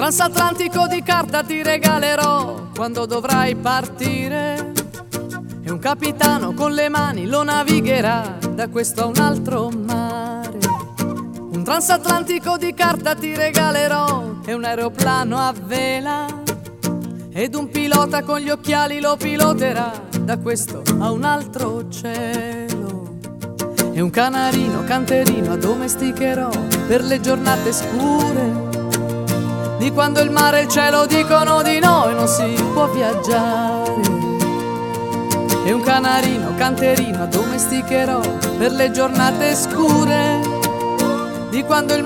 transatlantico di carta ti regalerò quando dovrai partire, e un capitano con le mani lo navigherà da questo a un altro mare. Un transatlantico di carta ti regalerò e un aeroplano a vela, ed un pilota con gli occhiali lo piloterà da questo a un altro cielo. E un canarino canterino addomesticherò per le giornate scure, di quando il mare e il cielo dicono di no e non si può viaggiare. E un canarino canterino addomesticherò per le giornate scure, di quando il